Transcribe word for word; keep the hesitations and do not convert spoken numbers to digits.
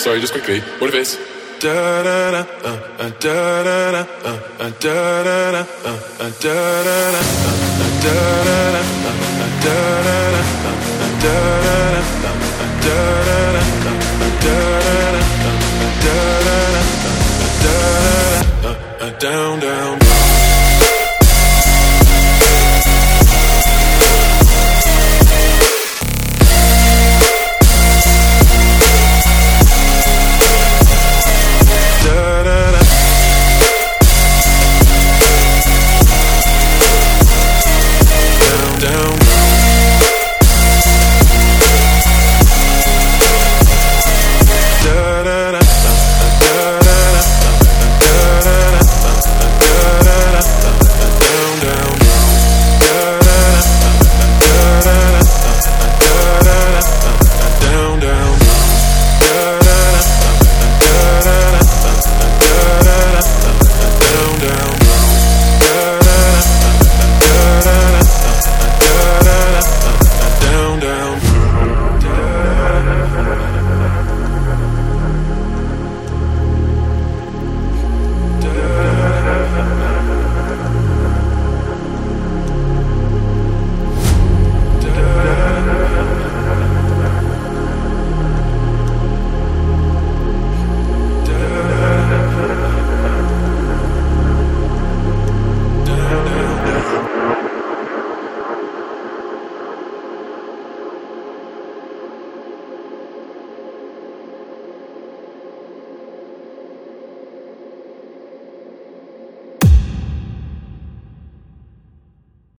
sorry, just quickly. What if it's da da da uh uh da da da uh uh da da da uh uh da da da uh uh da da da uh uh da da da uh uh da da da uh uh da da da uh uh da da da uh uh da da da uh uh da da da uh uh down.